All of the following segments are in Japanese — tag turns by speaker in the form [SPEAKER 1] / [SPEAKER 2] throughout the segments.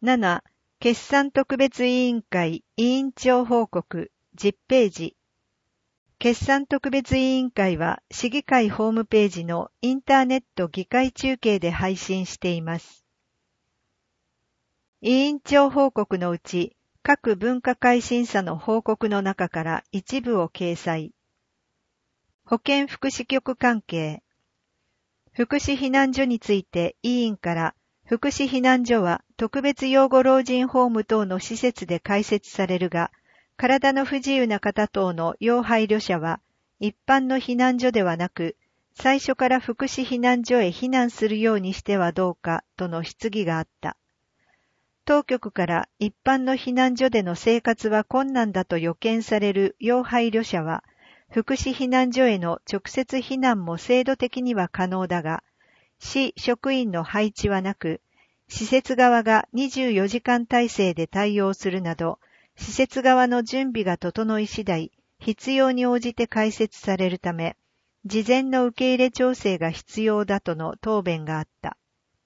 [SPEAKER 1] 7. 決算特別委員会委員長報告10ページ。決算特別委員会は市議会ホームページのインターネット議会中継で配信しています。委員長報告のうち、各分科会審査の報告の中から一部を掲載。保健福祉局関係。福祉避難所について委員から、福祉避難所は特別養護老人ホーム等の施設で開設されるが、体の不自由な方等の要配慮者は、一般の避難所ではなく、最初から福祉避難所へ避難するようにしてはどうかとの質疑があった。当局から一般の避難所での生活は困難だと予見される要配慮者は、福祉避難所への直接避難も制度的には可能だが、市職員の配置はなく、施設側が24時間体制で対応するなど、施設側の準備が整い次第、必要に応じて開設されるため、事前の受け入れ調整が必要だとの答弁があった。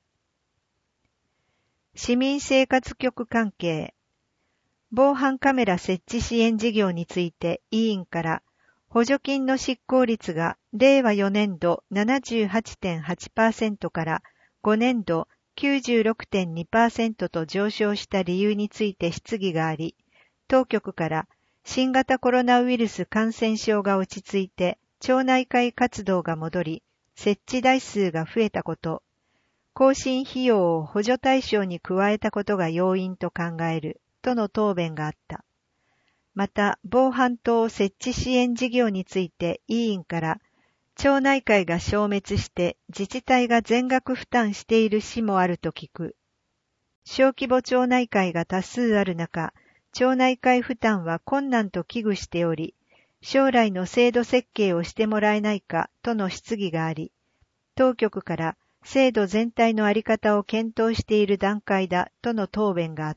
[SPEAKER 1] 市民生活局関係。防犯カメラ設置支援事業について委員から、補助金の執行率が令和4年度 78.8% から5年度 96.2% と上昇した理由について質疑があり、当局から新型コロナウイルス感染症が落ち着いて町内会活動が戻り、設置台数が増えたこと、更新費用を補助対象に加えたことが要因と考えるとの答弁があった。また、防犯等設置支援事業について委員から、町内会が消滅して自治体が全額負担している市もあると聞く。小規模町内会が多数ある中、町内会負担は困難と危惧しており、将来の制度設計をしてもらえないかとの質疑があり、当局から制度全体のあり方を検討している段階だとの答弁があった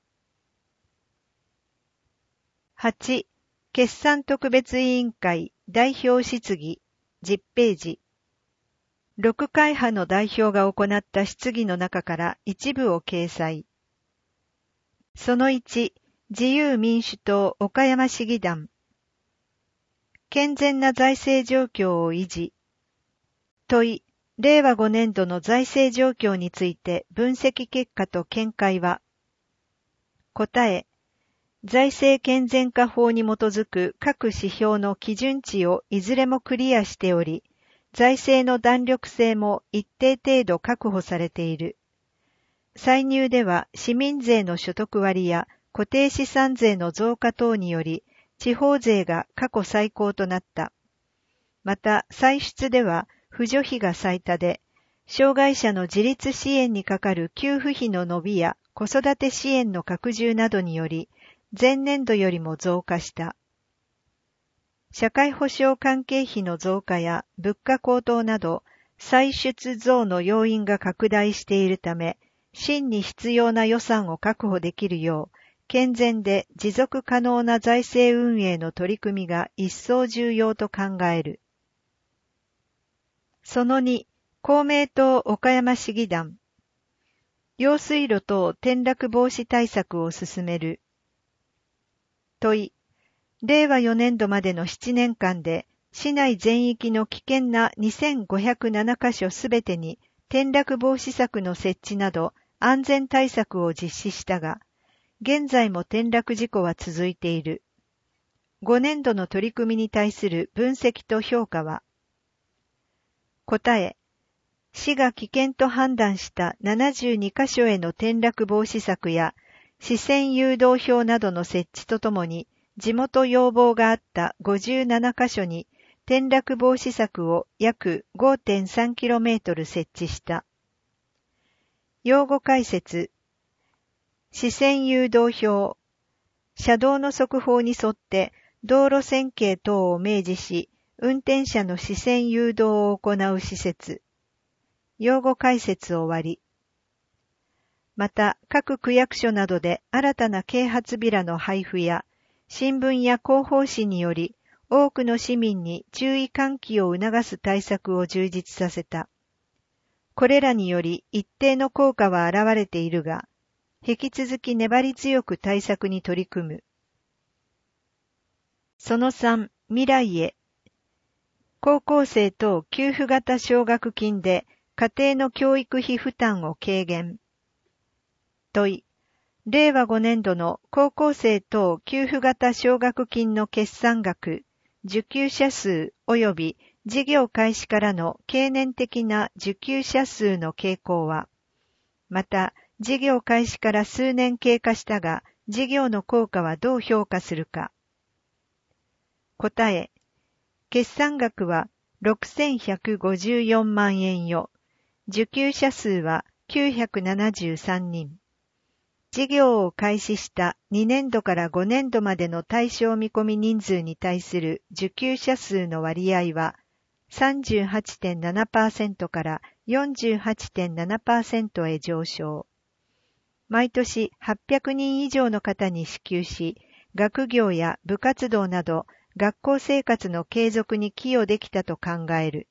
[SPEAKER 1] 。8. 決算特別委員会代表質疑10ページ。6会派の代表が行った質疑の中から一部を掲載。その1、自由民主党岡山市議団。健全な財政状況を維持。問い、令和5年度の財政状況について分析結果と見解は。答え、財政健全化法に基づく各指標の基準値をいずれもクリアしており、財政の弾力性も一定程度確保されている。歳入では市民税の所得割や固定資産税の増加等により、地方税が過去最高となった。また、歳出では扶助費が最多で、障害者の自立支援にかかる給付費の伸びや子育て支援の拡充などにより、前年度よりも増加した。社会保障関係費の増加や物価高騰など、歳出増の要因が拡大しているため、真に必要な予算を確保できるよう、健全で持続可能な財政運営の取り組みが一層重要と考える。その2、公明党岡山市議団。用水路等転落防止対策を進める。問い、令和4年度までの7年間で、市内全域の危険な2507カ所すべてに転落防止策の設置など安全対策を実施したが、現在も転落事故は続いている。5年度の取り組みに対する分析と評価は。答え、市が危険と判断した72カ所への転落防止策や、視線誘導表などの設置とともに、地元要望があった57カ所に転落防止策を約 5.3km 設置した。用語解説。視線誘導表。車道の側方に沿って道路線形等を明示し、運転者の視線誘導を行う施設。用語解説終わり。また、各区役所などで新たな啓発ビラの配布や、新聞や広報誌により、多くの市民に注意喚起を促す対策を充実させた。これらにより一定の効果は現れているが、 引き続き粘り強く対策に取り組む。その3、未来へ。高校生等給付型奨学金で家庭の教育費負担を軽減。問い、令和5年度の高校生等給付型奨学金の決算額、受給者数及び事業開始からの経年的な受給者数の傾向は、また、事業開始から数年経過したが、事業の効果はどう評価するか。答え、決算額は6154万円よ。受給者数は973人。事業を開始した2年度から5年度までの対象見込み人数に対する受給者数の割合は 38.7% から 48.7% へ上昇。毎年800人以上の方に支給し、学業や部活動など学校生活の継続に寄与できたと考える。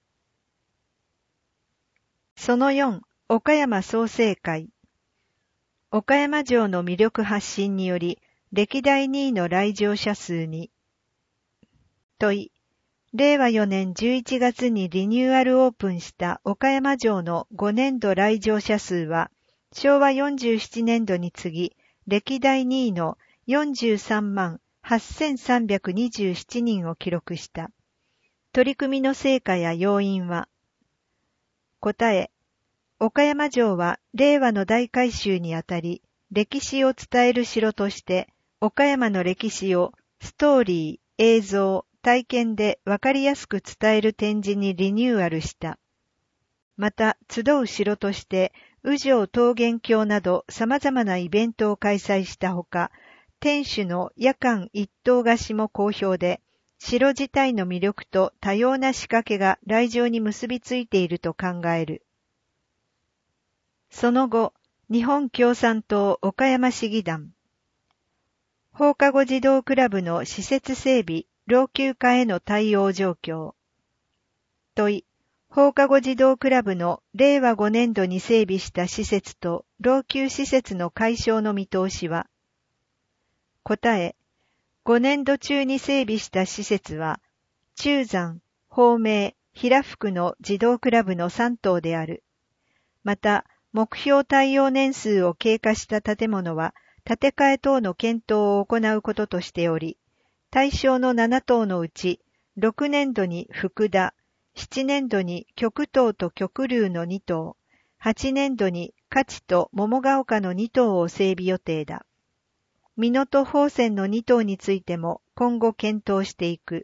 [SPEAKER 1] その4、岡山創成会。岡山城の魅力発信により、歴代2位の来場者数に。問い、令和4年11月にリニューアルオープンした岡山城の5年度来場者数は、昭和47年度に次ぎ、歴代2位の43万8327人を記録した。取り組みの成果や要因は、答え、岡山城は令和の大改修にあたり、歴史を伝える城として、岡山の歴史をストーリー、映像、体験でわかりやすく伝える展示にリニューアルした。また、集う城として、宇城桃源郷など様々なイベントを開催したほか、天守の夜間一棟貸しも好評で、城自体の魅力と多様な仕掛けが来場に結びついていると考える。その後、日本共産党岡山市議団。放課後児童クラブの施設整備、老朽化への対応状況。問い、放課後児童クラブの令和5年度に整備した施設と老朽施設の解消の見通しは。答え、5年度中に整備した施設は、中山、芳名、平福の児童クラブの3棟である。また、目標対応年数を経過した建物は、建て替え等の検討を行うこととしており、対象の7棟のうち、6年度に福田、7年度に極東と極隆の2棟、8年度に勝と桃ヶ丘の2棟を整備予定だ。美濃と宝泉の2棟についても今後検討していく。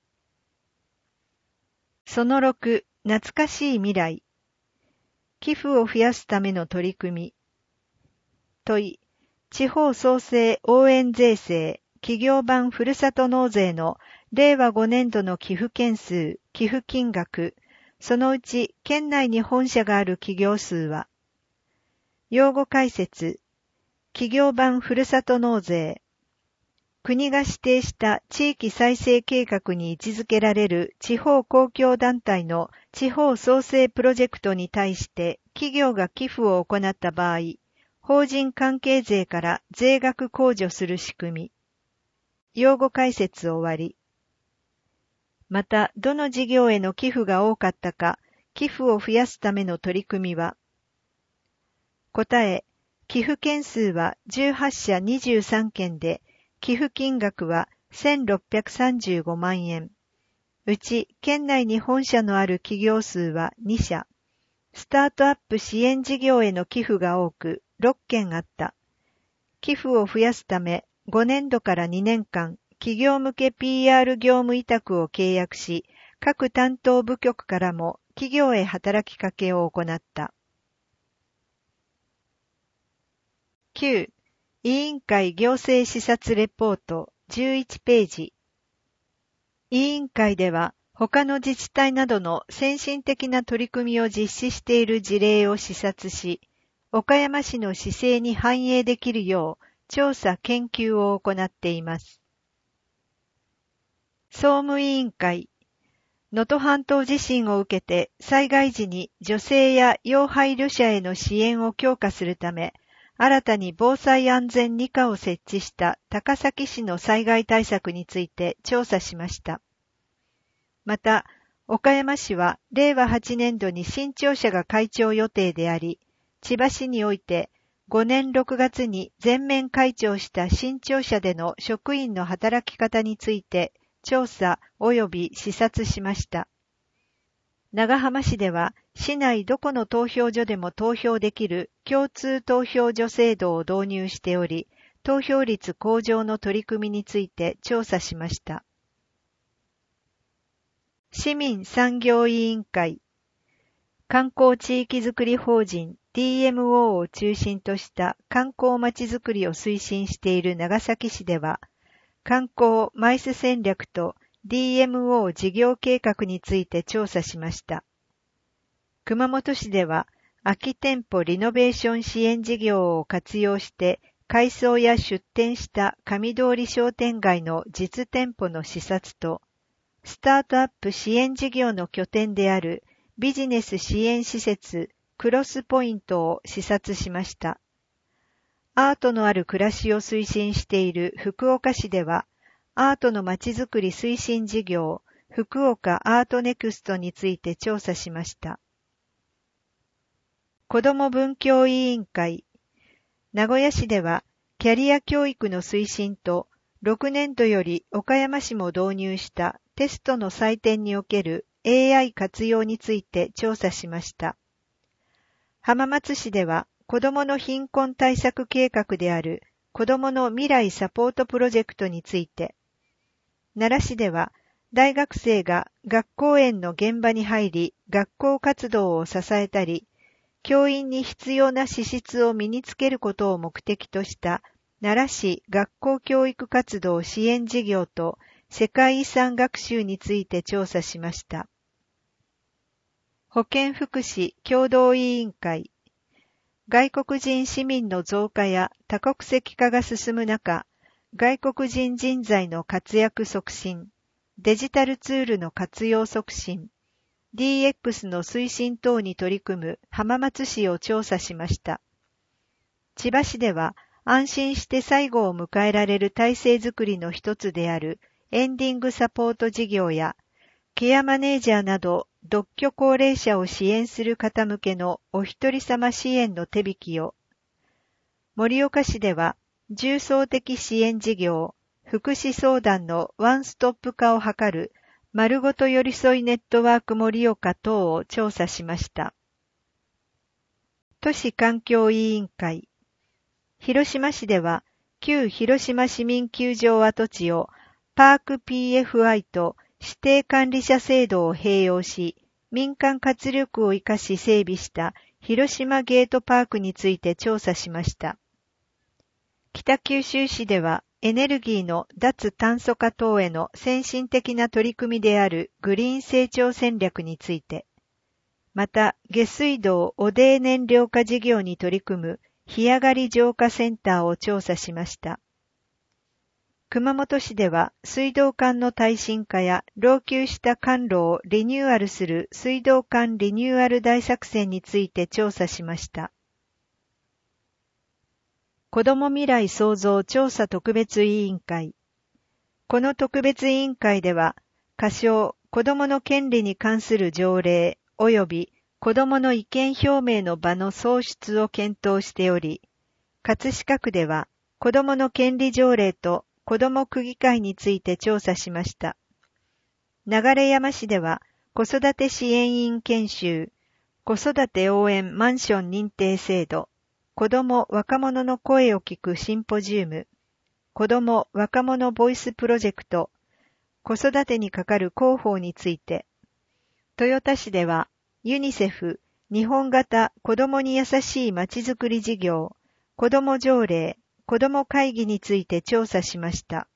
[SPEAKER 1] その6、懐かしい未来。寄付を増やすための取り組み。問い、地方創生応援税制、企業版ふるさと納税の令和5年度の寄付件数、寄付金額、そのうち県内に本社がある企業数は、用語解説、企業版ふるさと納税、国が指定した地域再生計画に位置づけられる地方公共団体の地方創生プロジェクトに対して企業が寄付を行った場合、法人関係税から税額控除する仕組み。用語解説終わり。また、どの事業への寄付が多かったか、寄付を増やすための取り組みは。答え、寄付件数は18社23件で、寄付金額は1635万円。うち、県内に本社のある企業数は2社。スタートアップ支援事業への寄付が多く、6件あった。寄付を増やすため、5年度から2年間、企業向け PR 業務委託を契約し、各担当部局からも企業へ働きかけを行った。9. 委員会行政視察レポート11ページ。委員会では、他の自治体などの先進的な取り組みを実施している事例を視察し、岡山市の市政に反映できるよう調査研究を行っています。総務委員会。能登半島地震を受けて災害時に女性や要配慮者への支援を強化するため、 新たに防災安全2課を設置した高崎市の災害対策について調査しました。また、岡山市は令和8年度に新庁舎が開庁予定であり、千葉市において5年6月に全面開庁した新庁舎での職員の働き方について調査及び視察しました。長浜市では市内どこの投票所でも投票できる共通投票所制度を導入しており、投票率向上の取り組みについて調査しました。市民産業委員会、観光地域づくり法人 DMO を中心とした観光まちづくりを推進している長崎市では、観光マイス戦略とDMO 事業計画について調査しました。熊本市では、空き店舗リノベーション支援事業を活用して改装や出店した上通り商店街の実店舗の視察と、スタートアップ支援事業の拠点であるビジネス支援施設クロスポイントを視察しました。アートのある暮らしを推進している福岡市では、アートのまちづくり推進事業、福岡アートネクストについて調査しました。子ども文教委員会、名古屋市では、キャリア教育の推進と、6年度より岡山市も導入したテストの採点における AI 活用について調査しました。浜松市では、子どもの貧困対策計画である子どもの未来サポートプロジェクトについて、奈良市では大学生が学校園の現場に入り学校活動を支えたり、教員に必要な資質を身につけることを目的とした奈良市学校教育活動支援事業と世界遺産学習について調査しました。保健福祉協同委員会、外国人市民の増加や多国籍化が進む中、外国人人材の活躍促進、デジタルツールの活用促進、DX の推進等に取り組む浜松市を調査しました。千葉市では安心して最後を迎えられる体制づくりの一つであるエンディングサポート事業やケアマネージャーなど独居高齢者を支援する方向けのお一人様支援の手引きを、盛岡市では重層的支援事業、福祉相談のワンストップ化を図る丸ごと寄り添いネットワーク盛岡等を調査しました。都市環境委員会、広島市では旧広島市民球場跡地をパーク PFI と指定管理者制度を併用し、民間活力を生かし整備した広島ゲートパークについて調査しました。北九州市ではエネルギーの脱炭素化等への先進的な取り組みであるグリーン成長戦略について、また下水道汚泥燃料化事業に取り組む干上がり浄化センターを調査しました。熊本市では水道管の耐震化や老朽した管路をリニューアルする水道管リニューアル大作戦について調査しました。子ども未来創造調査特別委員会。この特別委員会では、仮称子どもの権利に関する条例及び子どもの意見表明の場の創出を検討しており、葛飾区では子どもの権利条例と子ども区議会について調査しました。流山市では子育て支援員研修、子育て応援マンション認定制度、子ども・若者の声を聞くシンポジウム、子ども・若者ボイスプロジェクト、子育てにかかる広報について、豊田市ではユニセフ日本型子どもに優しいまちづくり事業、子ども条例、子ども会議について調査しました。